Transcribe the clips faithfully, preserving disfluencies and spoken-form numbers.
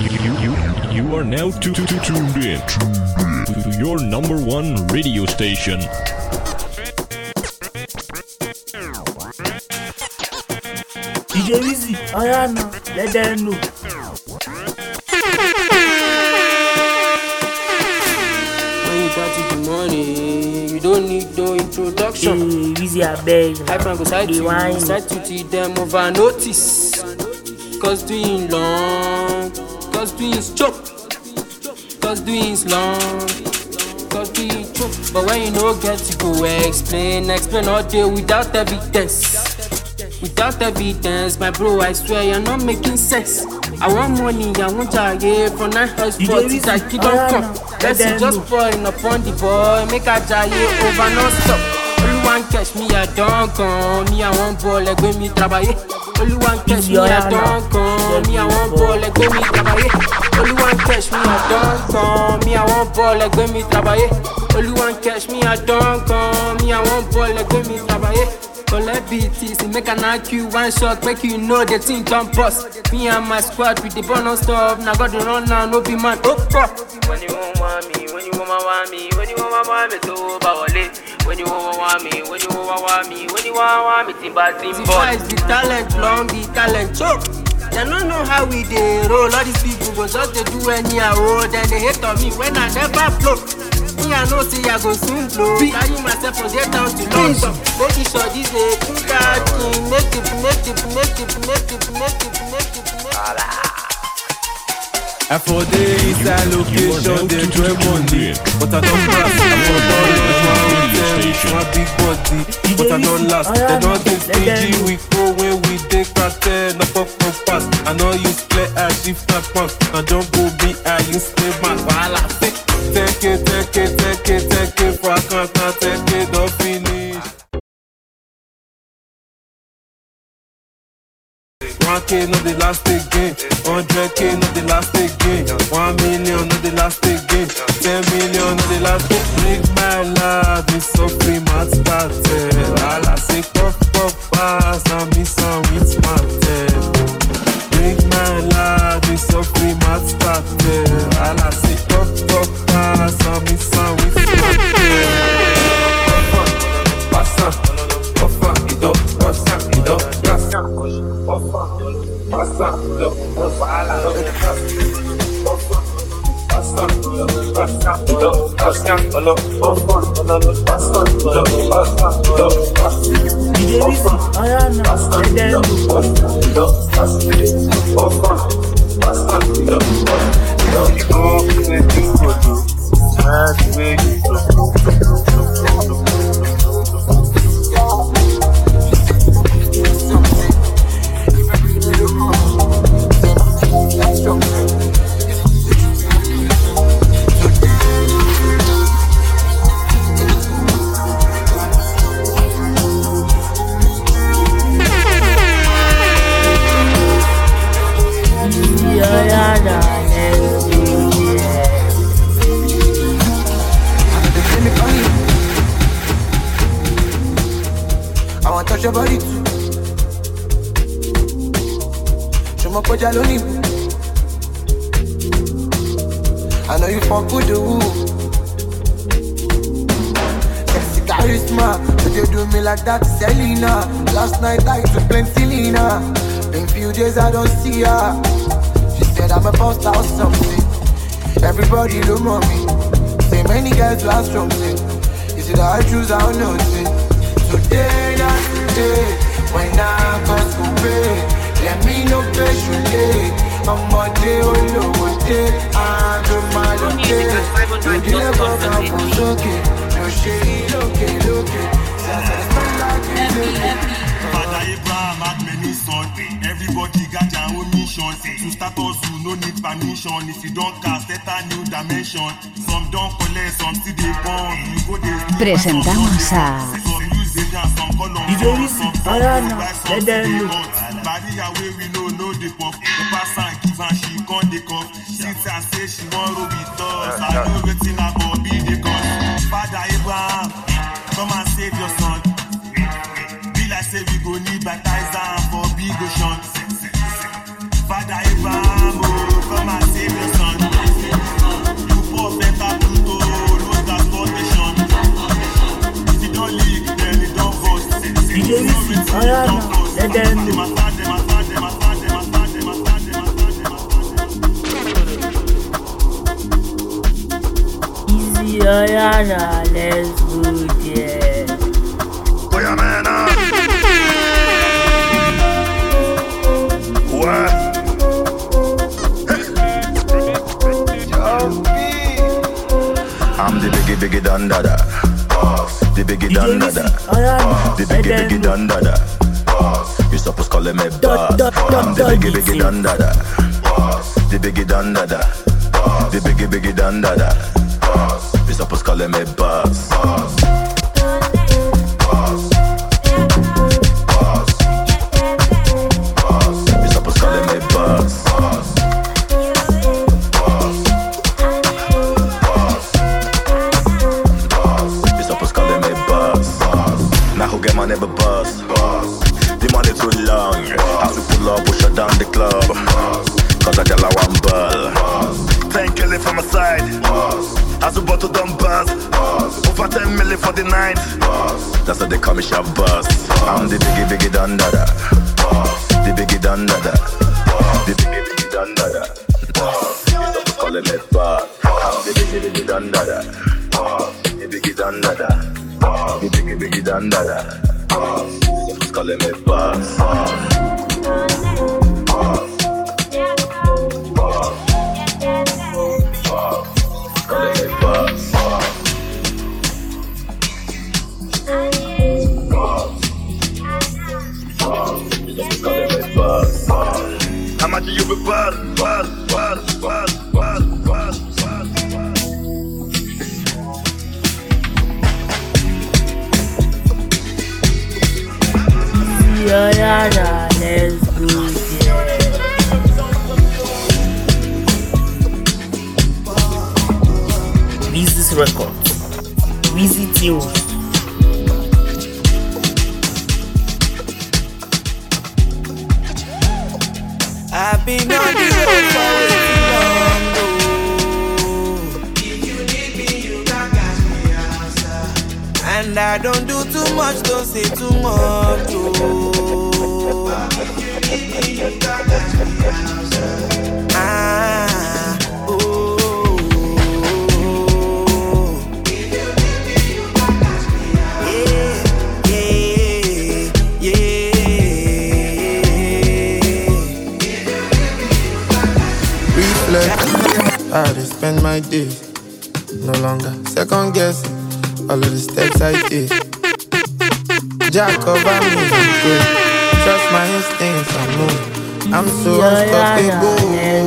You, you, you are now tu- tu- tu- tuned in to your number one radio station. D J Wizzy, Ayana, let them know. When you got the money, you don't need no introduction. Hey, Wizzy, I beg. I can go side to wine. side to the them over notice. Cause doing long, cause doing choke, cause doing long, cause doing choke. But when you no get to go explain, explain all day without evidence. Without evidence, my bro, I swear you're not making sense. I want money, I want jaye for nine hotspots. It's like you don't come. Let's just falling upon the boy, make a jaye over non-stop. Only one catch me, I don't come. Me, I want ball, like when me trabaye. Only one catch me, I don't come. Me, I want ball, like when me trabaye. Only one catch me, I don't come. Me, I want ball, like when me trabaye. Only one catch me, I don't come. Me, I want ball, like when me trabaye. Collect B T C, make an I Q, one shot, make you know the team don't bust. Me and my squad with the bonus stuff. Now got the run now, no be man. Oh, fuck. When you want me, when you want me, when you want me, so bawale. When you want me, when you want me, when you want me, timba timba. It's the talent, long the talent, choke. They don't know how we dey roll. All these people go just they do anyhow. Then they hate on me when I never flow. Me I know say I go soon blow. Carry myself from there down to London. Making sure this day do that thing. Make it, make it, make it, make it, make it, make it, make it. I for the inside location, they enjoy money. But I don't pass, I for the my big body. But I don't last, they don't get stingy. We go when we take cartel, no pop no pass. I know you play as if not punk. I don't go be I use play man. While I take it, take it, take it, take it, for I can't take it, don't finish. one K not the last again, one hundred K not the last again, one million not the last again, ten million not the last again. Break my life, me suffering my started. All I say puff puff pass, and me some with my tail. Break my life, me suffering my started. All I say puff puff pass, and me some with my tail. Pass up, puff up, it up, pass up, it up, pass up. Passa, lo, passa, lo, passa, lo, passa, lo, passa, lo, passa, lo, passa, lo, D J Wizzy, Ayana, let them know. I want to touch your body too. Show my koja lonely. I know you fuck with the woo. Sexy charisma, but you do me like that, Selena. Last night I took plenty Lena. Been few days I don't see her. She said I'm a boss or something. Everybody look on me. Say many guys who are strong. Is it I choose? I don't know. Today, not today. When I pass away, let me know patiently. I'm a day or no day. I'm the man of day. You never come for okay. No shade, okay, okay. Father Abraham had many sons. Everybody got their own mission. To start us, you no need permission. If you don't cast, set a new dimension. Some don't collect, some still they born. You go there. Presentamos a D J Wizzy, Ayana, let them know. Maria way we know no the pop. The person give her she con the cup. Sit and say she want to be tough. I know waiting about be the gun. Father Abraham, come and save your son. Be like say we go need baptizer for big ocean. Father Abraham, oh, come and save Yana, let's go there. Oh yeah, man. Uh. What? I'm the biggie biggie dun da da. The biggie dun da da. The biggie biggie dun da da. You supposed call me boss. I'm the biggie biggie dun da da. The biggie dun da da. The biggie biggie dun da da. You supposed call me boss. You supposed call me boss. You supposed call me boss. Now who get my neighbor boss? The money too long. As we pull up, we shut down the club. Cause I tell her one ball. Ten killing from my side. As we bought to dumb buzz. Over ten million for the night. That's how they call me shop boss. I'm the biggie biggie dun da da. The biggie dun da da. The biggie biggie dun da da. You supposed calling me boss. I'm the biggie biggie dun da da. The biggie dun da da. The biggie biggie dun da da. You supposed calling me boss. How much you be bad, bad, bad, bad, bad, bad, bad. Yana, let's go there. Business record. Visit you. I've been on the road for way too long, oh. If you need me, you can catch me outside. And I don't do too much, don't say too much, oh. If you need me, you can catch me outside. Ah, oh. If you need me, you can catch me outside. Yeah, yeah, yeah. I just spend my days no longer second guessing all of the steps I take. Jack over me, I'm good. Trust my instincts, I'm moving. I'm so unstoppable.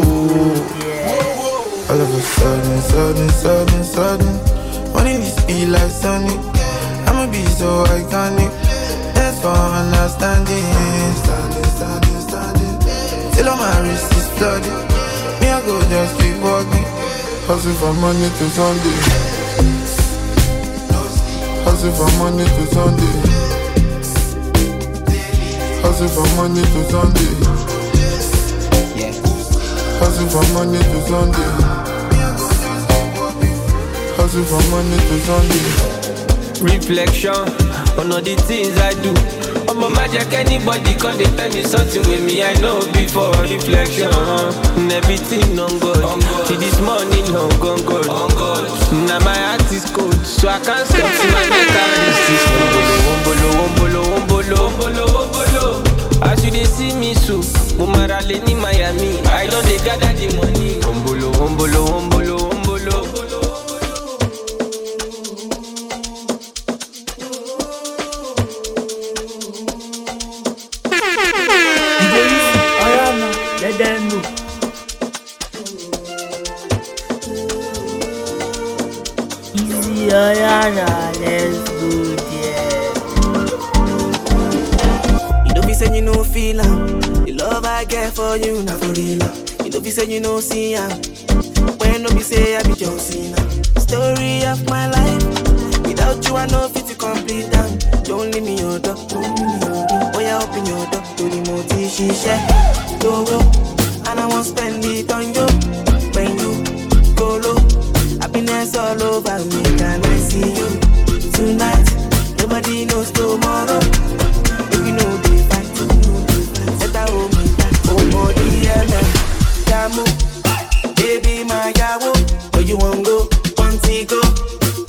All of a sudden, sudden, sudden, sudden, money this be like sunny. I'ma be so iconic. Thanks for understanding. Standing, standing, standing. Till all my wrist is flooded. Me, I go just keep walking. Hustle from Monday to Sunday. Hustle from Monday to Sunday. Hustle from Monday to Sunday. Hustle from Monday to Sunday. Hustle from Monday to Sunday. Reflection on all the things I do. I'm a magic, anybody can they tell me something with me. I know before reflection. And everything on God. Till this morning long gone God. Now my heart is cold, so I can't stop till my neck and wrist is wombolo, wombolo, wombolo, wombolo, wombolo. As you they see me so, Mumara Leni Miami. I don't they gather the money. Wombolo, wombolo, wombolo, wombolo. Let them know. Easy, Yana, let's go there. You know, be saying you know feel am. The love I get for you, not for real. You know, be saying you know see am. When no be say I be John Cena. Story of my life. Without you, I know fit to complete them. Don't leave me your door. Oh, yeah, open your door. To the multi she share. Go go. And I won't spend it on you. When you go low, happiness all over me. Can I see you tonight? Nobody knows tomorrow. If you know the fact, you know the fact. Set a home in that. Oh, body, yeah, Yamu, baby, my yawo. Where you want go? Want to go?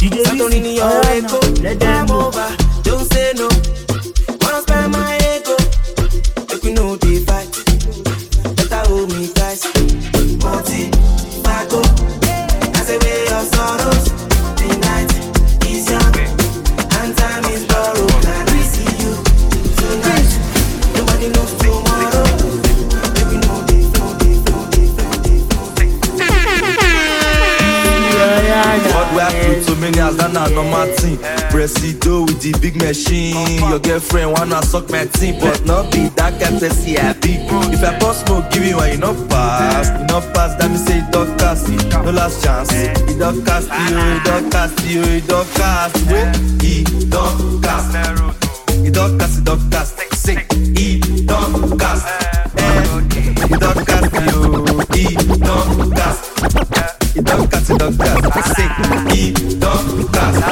let them come over, don't say no. Wanna spend my ego, make we know the fight. Better hold me tight, multi, fago. I say way your sorrows, the night is young, and time is borrowed. Can we see you tonight? Nobody knows tomorrow. Make we know the, know the, know the, know the, know the. What we have to many as that not normal thing. Presido with the big machine. Your girlfriend wanna suck my team, but not be that courtesy I be. If I pass smoke, give you one, you not pass. You not pass, that me say it don't cast. No last chance. It don't cast you, it don't cast you, it don't cast. It don't cast. It don't cast, it don't cast. Say it don't cast. It don't cast you, it don't cast. It don't cast, it don't cast. I say it don't cast.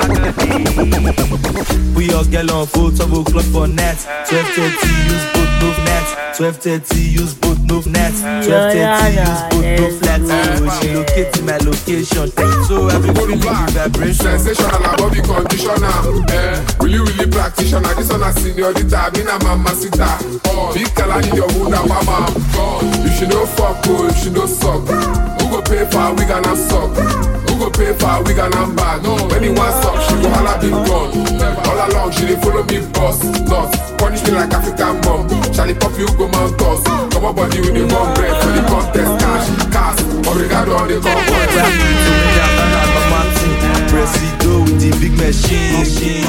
Put your girl on full double clock for net. Twelve thirty use both move net. Twelve thirty use both move net. Twelve thirty use both move flat. Oh, she locate my location. So I've been feeling the vibration. Sensational above the conditioner. Eh, really really practitioner. This one a seniorita. Me na mama sita. Oh, big color in your hood and mama. God, if she no fuck, oh, if she no suck. Who go pay for we gonna suck? Who go pay for we gonna bag? When he wants suck, she go holla big gun. All along she dey follow me boss. Not punish me like African mom. Charlie pop you go man toss. Come on body with the one bread for the contest cash, cash. Obrigado on the convoy. Presido with the big machine.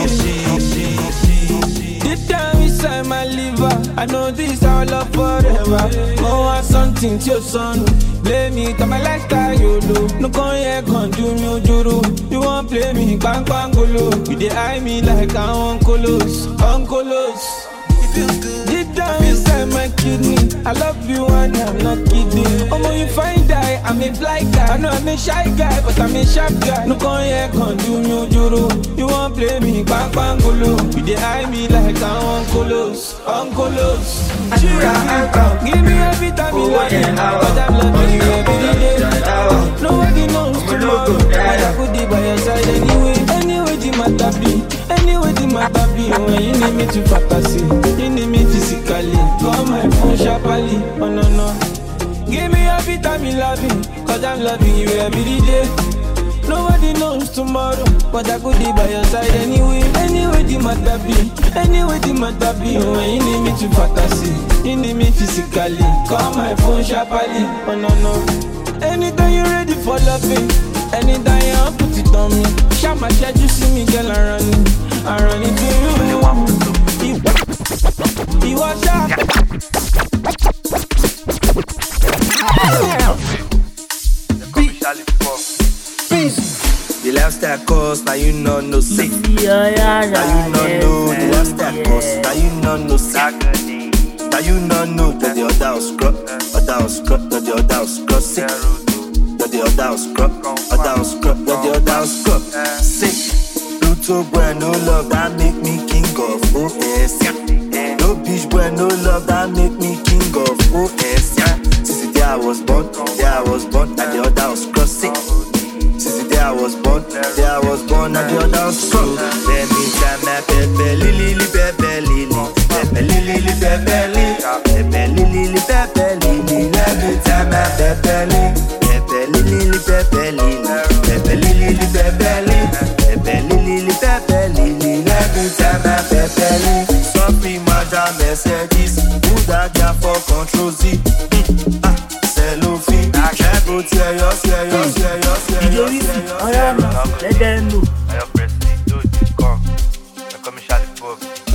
Deep down inside my liver, I know this our love forever. More want something to your son. Blame me, come my lifestyle, you do. No con here, con do me ojuru. You won't play me, bang bang golo. You dey eye me like I'm uncolos, uncolos. Deep down inside my kidney, I love you and I'm not kidding. Oh, when you find die, I'm a fly guy. I know I'm a shy guy, but I'm a sharp guy. No con here, con do me ojuru. You won't play me, bang bang golo. You dey eye me like I'm uncolos, uncolos. Give me every time you love me, but I'm loving you every day. Nobody knows tomorrow, but I could be by your side anyway. Anyway, the matter be, anyway, the matter be. When you need me to fantasy, you need me physically. Call my phone sharply, oh no no. Give me every time you love me, cause I'm loving you every day. Nobody knows tomorrow, but I could be by your side anyway. Anyway, the matter be, anyway, the matter be. When you need me to fantasy, you need me physically. Call my phone sharply, oh no no. Anytime you're ready for loving, anytime you want put it on me. Shout my chest, you see me, girl, I run it, I run it to you. You was sharp. The lifestyle cost, now you know no safe. Now you know no the lifestyle cost, now you know no safe. Now you know no that the other was scrub, other was scrub, that the other was scrub sick. That the other was scrub, other was scrub, that the other was scrub sick. Pluto boy no love that make me king of O S. No bitch boy no love that make me king of O S. Since the day I was born, day I was born, and the other was scrub sick. Since the day I was born, day I was born, and the other was scrub. Let me try my pepe lily, pepe lily, pepe lily, pepe lily, pepe lily, pepe lily. Let me try my pepe lily, pepe lily, pepe lily, pepe lily, pepe lily, pepe lily, pepe lily. Let me try my pepe lily. Sorry, madam, Mercedes, who that guy for control Z? Ah, cellophane, I go tear your, tear your, tear your, tear your, tear your. I am not, let them know. I am pressing, do it, come. I come in Charlie Bob.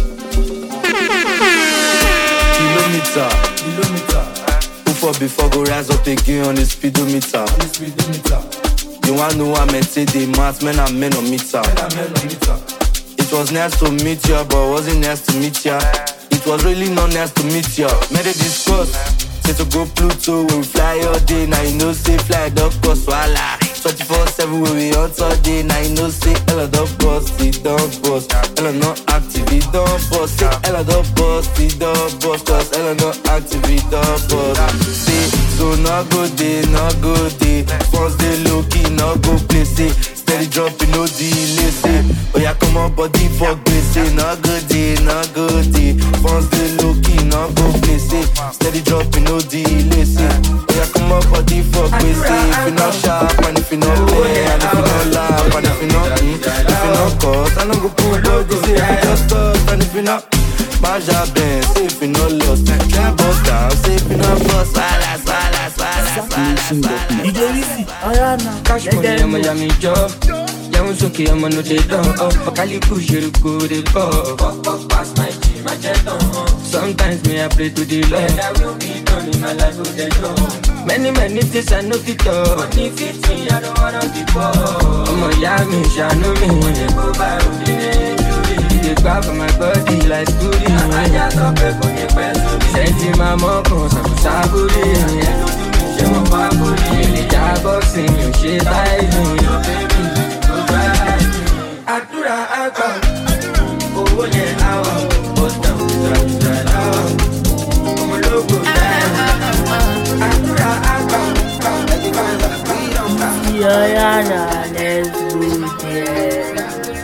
Kilometer, kilometer. Who for before go rise up again on the speedometer? On the speedometer. You wanna know what I say the math, men and men on meter. Men and men on meter. It was nice to meet ya, but wasn't nice to meet ya. It was really not nice to meet ya. Made a discuss. Say to go Pluto, we fly all day. Now you know say fly dog cost wala. twenty-four seven we we on all day. Now you know say Ella dog boss, it don't boss. Ella not active, it don't boss. Say Ella dog boss, it don't boss. Cause Ella not active, it don't boss. Say so not go day, not go day. Once they low key, not go play. Say Steady dropping, no delay, say. Oh yeah, come on, body for grace, say. Not good day, not good day. Phones they low key, not go play, say. Steady dropping, no delay, say. Oh yeah, come on, body for grace, say. If you not sharp, and if you not play, and if you not laugh, and if you not mm, if you not cause, I don't go pull body, say. If you just touch, and if you not Baja Ben, say if you not lost, then bust down, say if you not bust, swallow, swallow, swallow, swallow. D J Wizzy, Ayana, cash money, I'm a yummy job. Young Suki, I'm a no day down. Oh, Kali push you go to go. Pass my G, my jet on. Sometimes me I pray to the Lord. And I will be done in my life with the Lord. Many, many things I know it all. But if it's me, I don't wanna be poor. I'm a yummy, I know me. When you go by, they grab for my body like booty. I just up a good person. Sending my mom, cause I'm saburi. She won't pop booty. The job boxing, you shit like me. Adura agba, oh yeah, awa, bosta udra udra awa, como logo Adura agba, yeah, yeah, yeah, let's go there.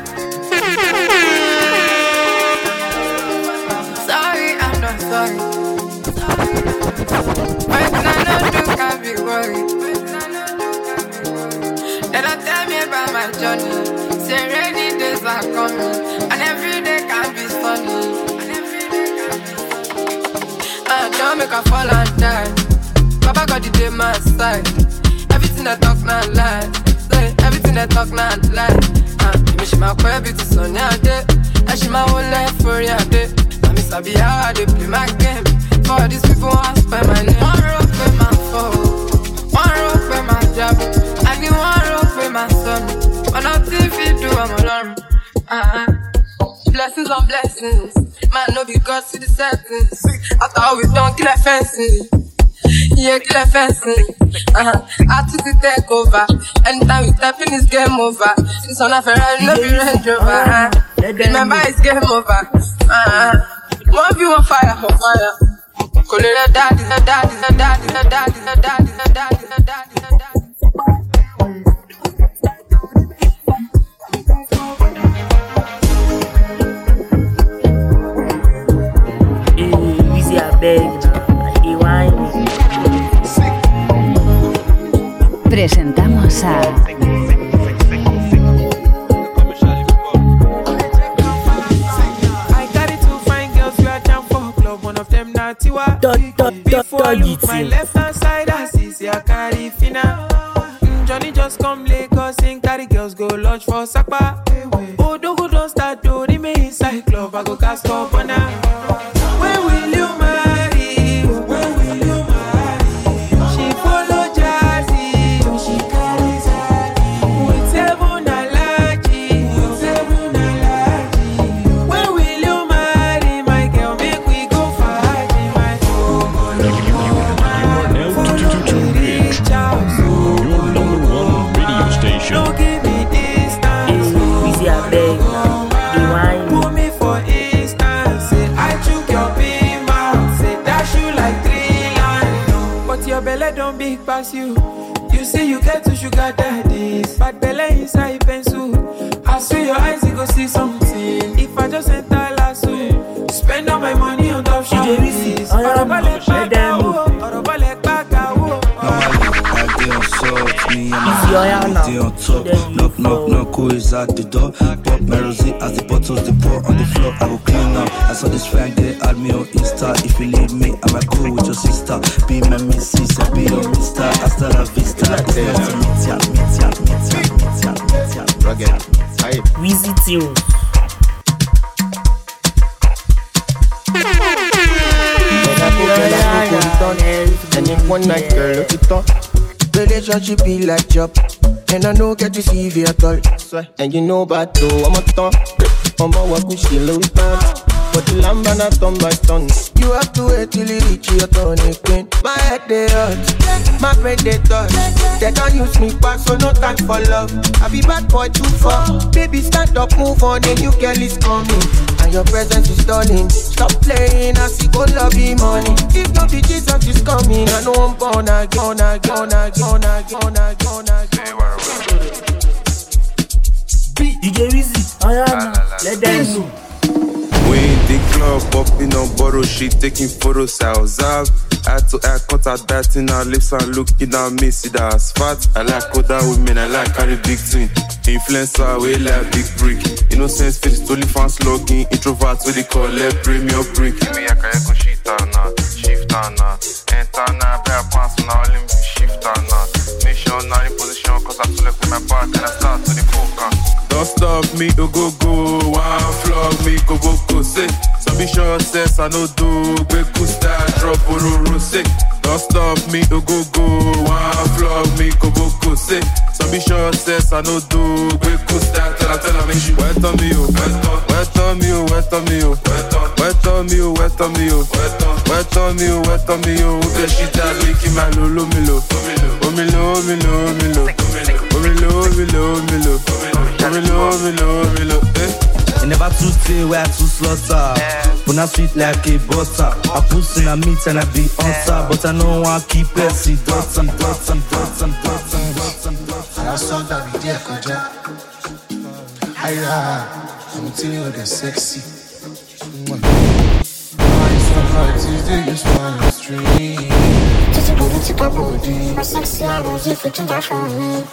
Sorry, I'm not sorry. But I know you can't be worried. They don't tell me about my journey. Say rainy days are coming, and every day can be sunny. I don't make a fall and die. Papa got the day my side. Everything I talk now lie. Say everything I talk now lie. Ah, me she my queer beauty son ya day. And she my whole life for ya day. I miss I be how I dey play my game. For these people want spend my name. One rope with my phone, one rope with my job. I need one rope with my son. But nothing fit do, I'm alone. Uh-huh. Blessings on blessings. Man, no be God to the settings. I thought we don't kill a fancy. Yeah, kill a fancy. Uh-huh. I took the take over. Anytime we step in, it's game over. This one of a ride, no be Range Rover. Uh-huh. Remember, it's game over. Uh-huh. One view on fire, on fire. Colera daddy, daddy, daddy, daddy, daddy, daddy, daddy, daddy, daddy. Presentamos a I got it to find girls we are jam for club. One of them not Tiwa. Before I look my left hand side, I see see a carry fina. Johnny just come Lagos and carry girls go lunch for Sakpa. Oh, don't don't start to the main inside club. I go cast up on her. When will you marry? When will you marry? She follow Jazzy, she carries her with seven allergy, with seven allergy. When will you marry, my girl? Make we go party, my oh, reach out, Your number one radio station. don't give me distance. Wizzy, I beg. Put me for instance, say I took your pin mouth, say dash you like three lines. But your belly don't big pass you. You say you get to sugar daddies, but belly inside pencil. I see your eyes, you go see something. If I just enter lasso, spend all my money on top shopping. Normally I dey on salt, me and my day on top. Knock, knock, knock, who is at the door? Pop my rosé as the bottles they pour on the floor. I will clean up. I saw this fine girl add me on Insta. If you leave me, I might go with your sister. Be my missus, I be your mister. Hasta la vista. It's nice to meet ya, meet ya, meet ya, meet ya, meet ya. Rugged. Wizzy Tunes. And in one night, girl, look it up. Relationship be like job, and I know get to see you at all. And you know about though, I'm a ton. I'm a walk with Sheila with pants. But the lamb and I turn by turn. You have to wait till it reach your turn again. My head they hurt, my brain they touch. They can't use me back, so no time for love. I be bad boy too far. Baby stand up, move on, a new girl is coming. And your presence is stunning. Stop playing, I see go love you money. If not the Jesus is coming, I know I'm born again, again, again, again, again, again. D J Wizzy, Ayana, let them know. We in the club, popping on borrow shit, taking photos, I was out. Eye to eye, cut out biting our lips and looking at me, see that as fat. I like other women, I like carry big twin. Influencer, we like big brick. Innocence face, only fans logging. Introverts, what they call it, premium brick. Give me a kayaku shit on now, shift on now. Enter now, bear pants now, let me shift on now. Make sure now in position, cause I feel like with my back and I start to the poker. Don't stop me, go go go. One flog me, go go go. Say, some be sure says I no do. Go go style, drop or say. Don't stop me, go go go. One flog me, go go go. Say, some be sure says I no do. Go go style, tell her, tell her, make she wet on me, oh. Wet on me, oh, wet on me, oh. Wet on me, oh, wet on me, oh. Wet on me, oh, wet on me, oh. Who she that making my lolo, milo. Oh, milo, milo, milo. Oh, milo, milo, milo. Milo, milo, milo, eh. You never too say where too slaughter. But I sweet like a butter. I put in a meat and I be on top. But I know I keep it. See, dots and dots and dots and dots and dots and dots. I saw that video, Koja. I'm telling you, they're sexy. Tuesday, you smile on street. Just a good to pop body. My sexy eyes, if it's just for me.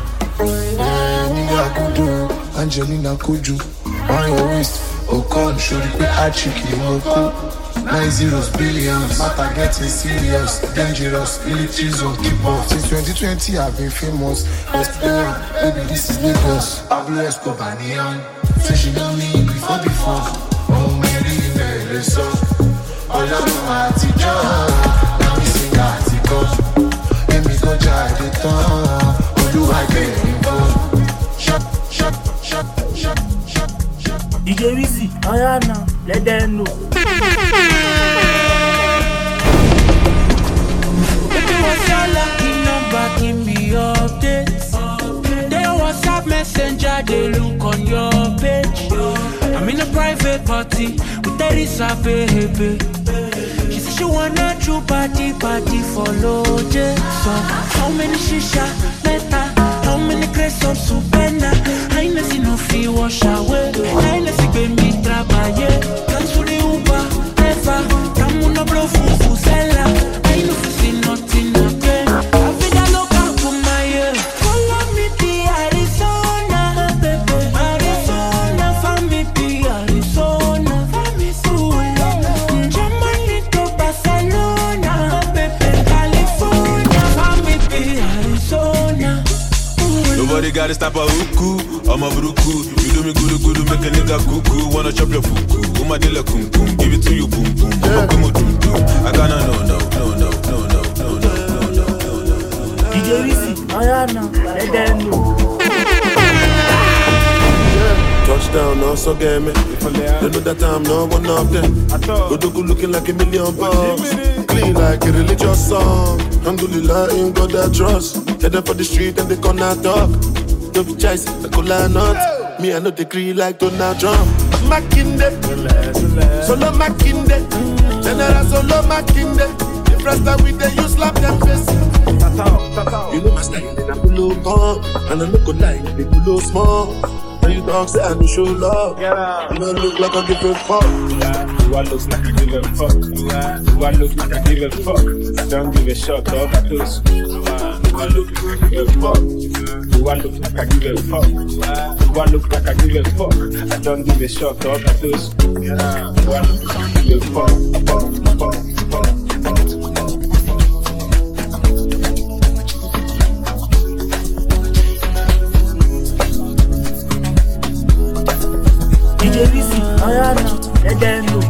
Angelina Koju, on your waist, oh come, show the quick hard chicken, oh cool. Nine zeros, billions, matter getting serious, dangerous, militaries on keep off. Since twenty twenty, I've been famous. Let's play, baby, this is Lagos. Pablo Escobar, Neon. Say she know me before, before. Oh, Mary, Mary, so. All of my teacher, now we sing article. Let me go try the tongue. Do I get involved? Shut, shut, shut, shut, shut, shut. D J Wizzy, Ayana, let them know. Baby, what's your lucky number? Give me updates. They WhatsApp messenger, they look on your page. I'm in a private party with Teresa, baby. She said she wanna true party, party for Lord So, how many shisha? How many crates of supena? I ain't seen no fee wash away. I ain't seen me trabaye. Cancel the Uber, never. Come on, no blow fufu sella. I ain't seen nothing again. I feel that look out for my ear. Follow me to Arizona, baby. Arizona, follow me to Arizona. Germany to Barcelona, baby. California, follow me to Arizona. Nobody gotta stop a hookoo, I'm a bruku. You do me good, good, make a nigga cuckoo. Wanna chop your fuku, uma de la kum kum. Give it to you, boom, boom, boom, boom, boom, boom. I gotta no, no, no, no, no, no, no, no, no, no, no. D J Wizzy, Ayana, let them know. Touchdown, also game me. They know that I'm not one of them. Godoku looking like a million bucks. Clean like a religious song. Alhamdulillah, in God I trust. Headed for the street and they corner talk. Don't be chasing, I could line not. Me, I know they agree like Donald Trump. Makinde, solo Makinde. General solo Makinde. The first time we they use slap them face. You know my style, then I'm below calm. And I look like they below small. And you dogs say I don't show love. You don't look like I give a fuck. Do I look like I give a fuck? Do I look like I give a fuck? I don't give a shot, dog. I do. Do I look like I give a fuck? Do I look like I give a fuck? Do I look like I give a fuck? I don't give a shot, dog. I do. Do I look like I give a fuck? Fuck, fuck, fuck. D J Wizzy, Ayana, let them know.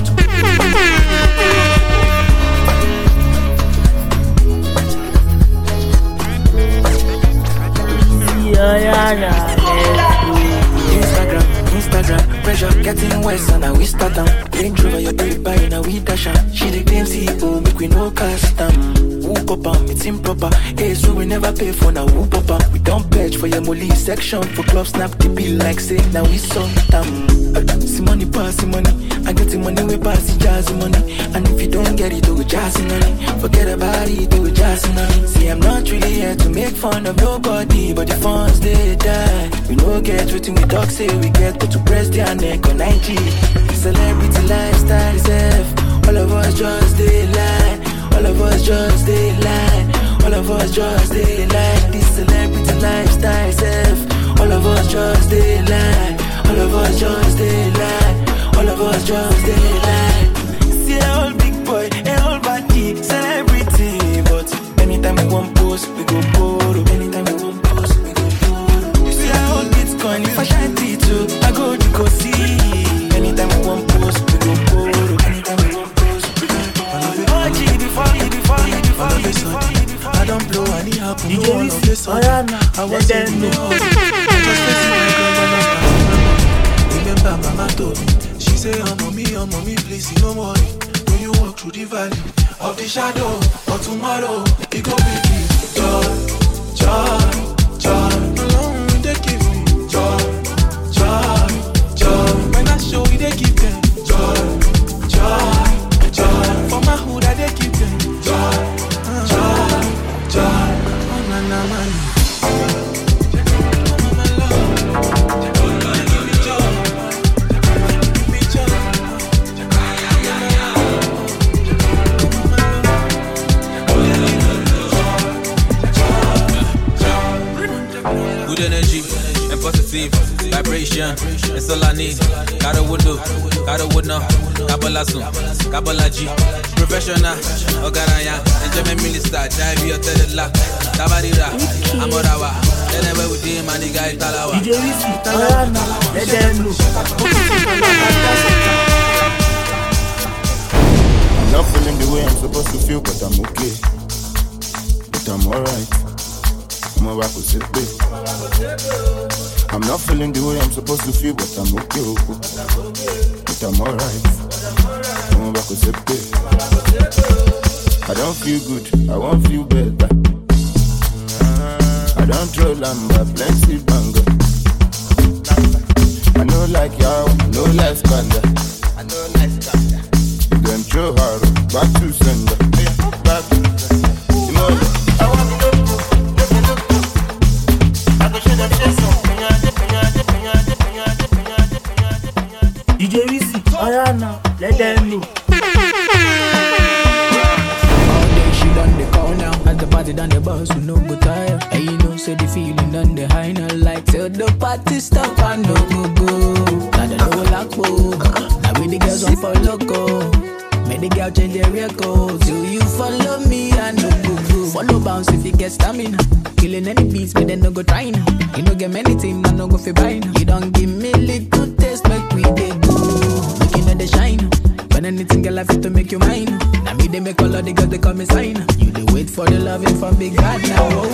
Ayana, Instagram, Instagram, pressure getting worse and now we start down. Range Rover your paper in a we dash am. She the claim C E O, make we no cast am. Whoop up am, it's improper. Hey, so we never pay for now whoop up am. We don't pledge for your molly section. For club snap the bill like say now we saw them. See money pass the money. I get the money we pass the jazzy money. And if you don't get it, do jazzy money. Forget about it, do jazzy money. See I'm not really here to make make fun of nobody, but the funds they die. We no get waiting we talk, say we get go to press their neck on nine G. Celebrity lifestyle self. All of us just they lie. All of us just they lie. All of us just they lie. This celebrity lifestyle self. All of us just they lie. All of us just they lie. All of us just they lie. See a old big boy, a old body, celebrity, but anytime we want post, we go borrow. Anytime we want post, we go borrow. See a old Bitcoin, if I shine too, I go to go see. Anytime we want post, we go borrow. Anytime we want post, we go borrow. Oh, G, before you, before you, before you, before you, before you. I don't blow any happen, no one of this one. I was in the house. I just facing my girl, remember Mama told me. She say, oh mommy, oh mommy, please, no worry. When you walk through the valley of the shadow of tomorrow, it go with me. Joy, joy, joy. Alone they give me joy, joy, joy. When I show you, they give them joy, joy, joy. For my hood, I they give them joy, joy, joy. Oh na na man. Good energy and positive vibration. It's all I need. Gotta would do, gotta would know. Kabbalah soon, Kabbalah G. Professional, Ogaraya. Enjoyment minister, dive your telelock. Tabarira, Amorawa. Then I went with him and the guy Talawa. D J Rizzy, Ayana, let them know. I'm not feeling the way I'm supposed to feel, but I'm okay. But I'm alright. I'm not feeling the way I'm supposed to feel, but I'm okay, but I'm alright. I don't feel good, I won't feel better. I don't throw lamba, plenty banger. I know like y'all, no life panda. I know life panda. Them throw hard, back to sender. Back to sender. I want to know. D J Rizzy, Ayana, let them know. All day she done the call now. At the party done the bus, we no go tire. And you know, say the feeling done the high now. Like till the party stop and no go go. Now the low lock go. Now we the girls on for loco. Make the girl change their record. Till you follow me and no go go. Follow bounce if you get stamina. Killing any beats, but then no go trying. You no get many things, no go fi buying. You don't give me little taste, make we dey go. Looking at the shine. When anything girl I fit to make you mine. Now me they make all of the girls they call me sign. You they wait for the loving from big God now. Oh,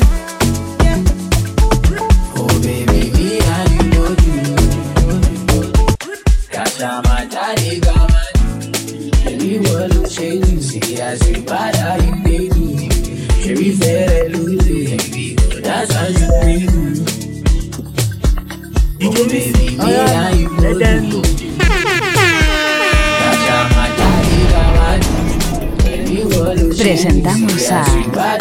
oh baby, me and you know you. Kasha my daddy got my. Baby, what you chasing? See as you bad how you baby. Sherry said I lose it. That's how you feel. Oh baby, me and you know you. Presentamos a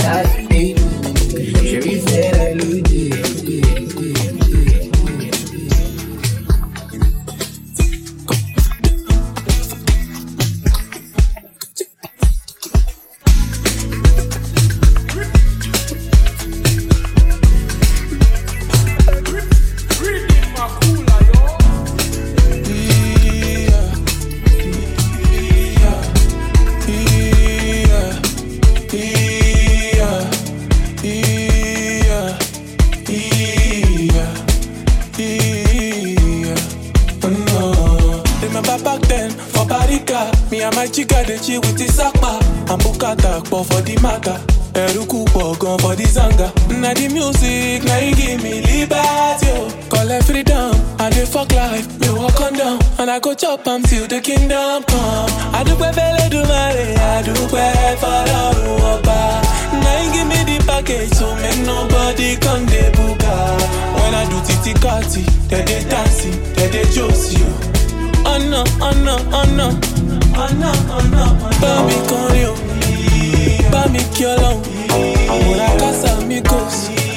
with the sakpa and bukata for the matter. Eruku pogon for the zanga. Now the music, now you give me liberty. Call it freedom, and they fuck life. Me walk on down, and I go chop until the kingdom come. I do pay belle do mare, I do pay for the oba. Now you give me the package, so make nobody come de buga. When I do titi kati, they they dancing, they they josi. Oh no, oh no, oh no. Oh no, oh no, oh no. Bá mi kọrin o, bá mi kí Ọlọ́run. Àwọn ará casa amigos.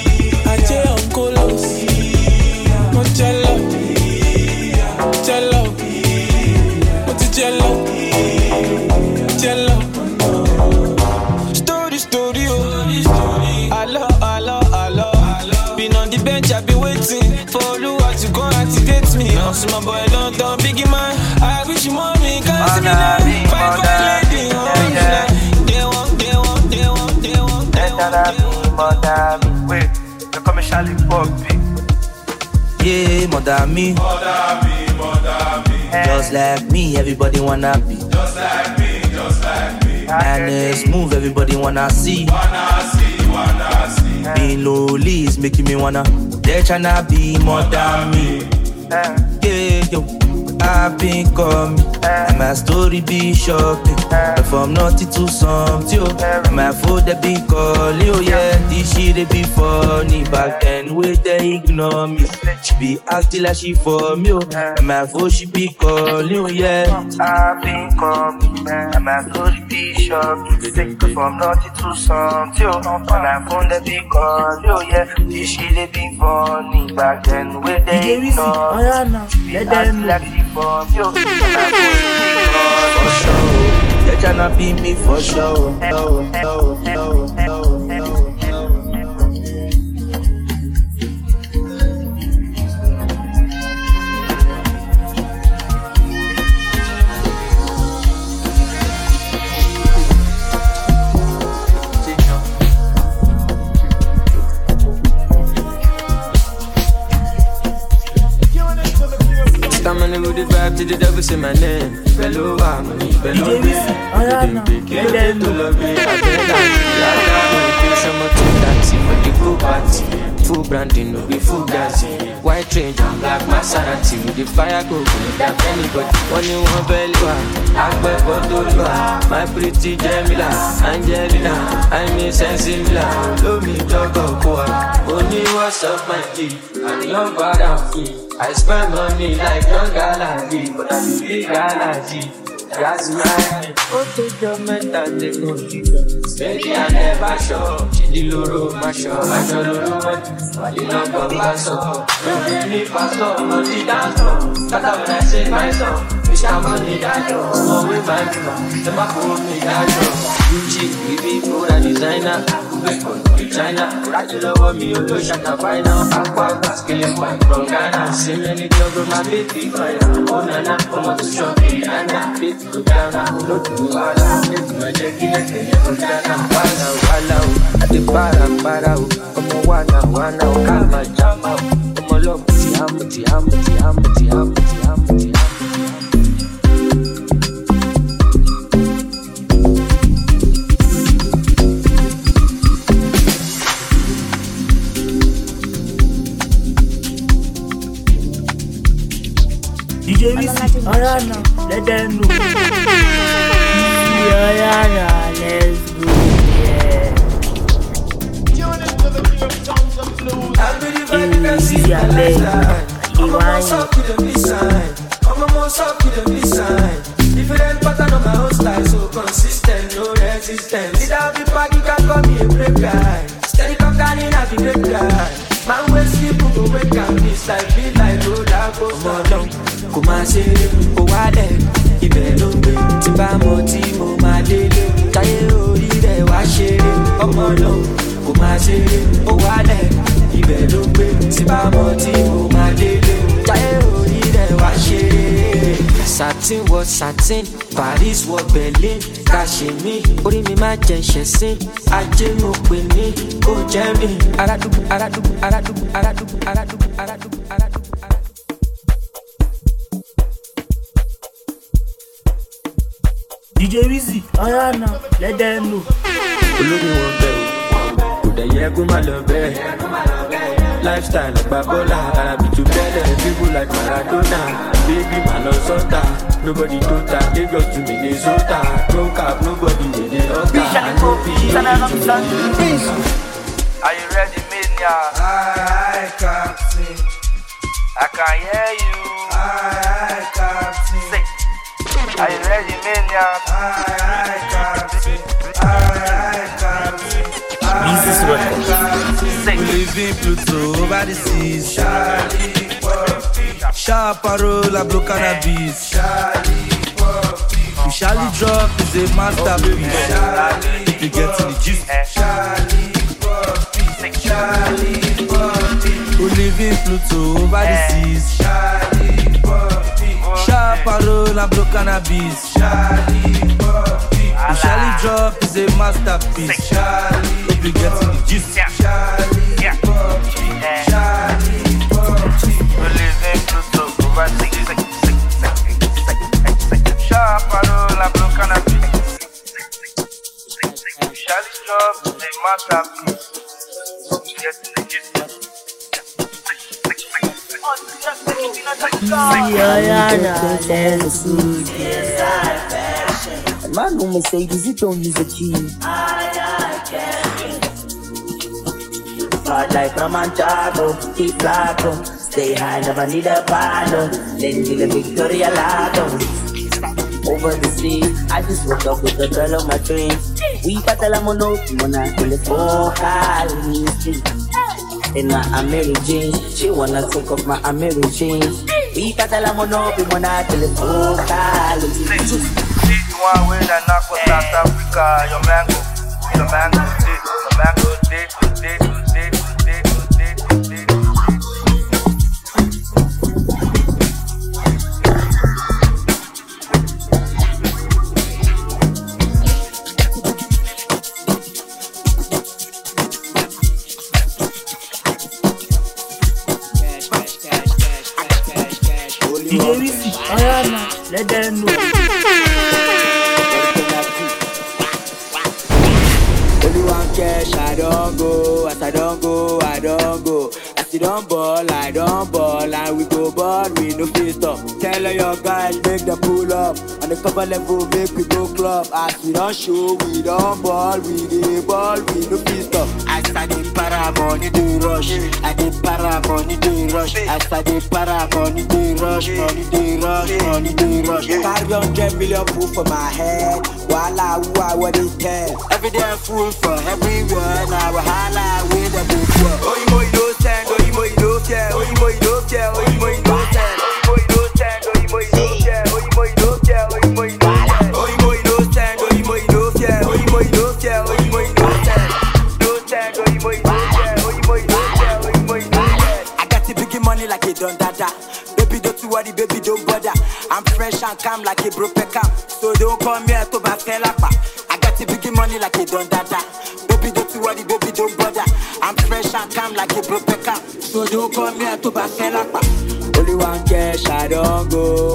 bench, I be waiting for Oluwa to go activate me. Now see my boy don't done biggie man. I wish you mommy can see me now. Fine fine lady, oh yeah. They want, they want, they want, they want, they want, they want. Wait, you call me Charlie Bobby. Yeah, mother me, mother me, mother me. Just like me, everybody wanna be. Just like me, just like me. And it's move, everybody wanna see. Wanna see, wanna see. Being lonely is making me wanna. They're tryna be more than me. Yeah, yo, I've been coming, and my story be shocking. But from nothing to something, yo, my food they be calling, oh yeah. This shit they be funny. Back then, wait they ignore me. She be acting like she for me, oh. And my phone she be calling, oh yeah. I've been coming, and my story be shocking. But from nothing to something, yo, my phone they be calling, oh yeah. This shit they be funny. Back then, wait they ignore me. She be acting like she for me, oh. And my phone she be calling, for sure. They tryna be me for sure. Oh, oh, oh, oh, oh, oh. I'm on with the vibe to the devil say my name. Bello, I'm on it, bello, me. I didn't pick it, they do love me. I tell them, yeah, some more to that for the full party. Full branding, no be full gassy. White range and black Maserati. With the fire go, without anybody. When you want belly, Akbar Kodolua. My pretty Jamila, Angelina. I miss Sensibila. Love me, dog or boy. Only what's up my key. I'm young, but I'm free. I spend money like young Galaxy, but I'm big Galaxy. That's right. Oh, take your mental, take no Jesus. Baby, I never show. She loro, my show. I show loro, but you know, go pass up. Don't give me fast up, no, the dance up. That's how when I say my song. Wish I'm on the dance up. Oh, with my people, never hold me down. Gucci, B B, for a designer. China, right to love me, you know, shut up right now. Aqua, killing one from Ghana. See many girls with my baby fire. Oh, Nana, come on to shop me. Nana, fit to Ghana. Look to Walla, it's my jacket, let's get to Ghana. Walla, Walla, at the para, para. Come on, Wana, Wana, Kama, Jama. Come on, love, Tiam, Tiam, Tiam, Tiam, Tiam, Tiam. D J Wizzy, Ayana, let them know. Ayana, let's go, yeah. Easy, I beg. I'm almost up to the B-side. I'm almost up to the B-side. Different pattern on my own style, so consistent, no resistance. Without the party, can call me a brave guy. Steady conquering, I'll be great guy. Man, when sleep, go wake up, this life be like roller coaster. Kò máa ṣeré, kò wálẹ̀, ibẹ̀ ló ń gbé. Tí bá mọ̀ tí mo máa délé, táyé orí rẹ̀ wá ṣeré. Ọmọ náà kò máa ṣeré, kò wálẹ̀, ibẹ̀ ló ń gbé. Tí bá mọ̀ tí mo máa délé, táyé orí rẹ̀ wá ṣeré. Satin wọ satin, Paris wọ Berlin, Kashmir, orí mi máa jẹ ṣẹ̀sín. Ajé mo pè ní kò jẹ́ mi. Arádùgbò, arádùgbò, arádùgbò, arádùgbò, arádùgbò, arádùgbò, arádùgbò. D J Wizzy, Ayana, let them know. Olórí wọn bẹ̀ o, kò dẹ̀ yẹ kó má lọ bẹ́ẹ̀. Lifestyle ọgbà bọ́lá, Arabi tó bẹ́lẹ̀, people like Maradona. Baby ma lọ sọ́tà, nobody tó ta, Lagos to Minnesota. No cap, nobody wey dey ọ̀tà. Are you ready, Mania? Aye, Captain. I can hear you. Aye, Captain. Say. Are you ready, Mania? Aye, aye, Captain. Aye, Captain. This is record. We live in Pluto over the seas. Sharp parole, I blow cannabis. You Charlie drop is a masterpiece. If you get to the juice. in Pluto over the seas. Charlie Poppy, Sharp and roll and blow cannabis. Charlie Poppy, The Charlie drop is a masterpiece. Charlie Hope you get in the gist. Charlie Poppy, Charlie Poppy. We live in Pluto over the seas. Sharp and roll and blow cannabis. Charlie drop is a masterpiece. Get in the gist. Man, no Mercedes, it don't use a key. Hard like Ramanchado, keep flaco. Stay high, never need a paddle. Then get a Victoria Lado. Over the sea, I just woke up with a girl on my dreams. We got the lamono, wanna pull it vocal. In my Amiri jeans, she wanna take off my Amiri jeans. We got the lamono, we wanna pull it vocal. This one way that knock for South Africa. Your mango, your mango, dick, your mango, dick, dick, dick, dick, dick, dick, dick. Let them know. Only one cash, I don't go. As I don't go, I don't go. As you don't ball, I don't ball. And we go ball, we no face stop. Tell all your guys, make them pull up. On the cover level, make we go club. As we don't show, we don't ball. We dey ball, we no face stop. As I dey para, money dey rush. I dey para, money dey rush. As I dey para, money dey rush. Money dey rush, money dey rush. Carry hundred million proof for my head. Walla, who I what they tell. Every day I'm full for everywhere. Now I holla with the big world. Oh, you know you don't stand. Oh, you know you don't care. Oh, you know you don't care. Oh, you know you don't stand. Oh, you know you don't stand. Oh, you know you don't care. Oh, you know you don't care. Oh, you know you don't stand. Oh, you know you don't stand. Oh, you know you don't care. Oh, you know you don't care. Oh, you know you don't stand. Don't stand. Oh, you know you don't care. Oh, you know you don't care. Oh, you know you don't stand. I got the big money like a don dada. Baby, don't you worry, baby, don't bother. I'm fresh and calm like a broke cam. So don't come here to my felapa. I got the big money like a don dada. Baby, don't you worry, baby, don't bother. I'm fresh and calm like a broke cam. So don't come here to my felapa. Only one cash, I don't go.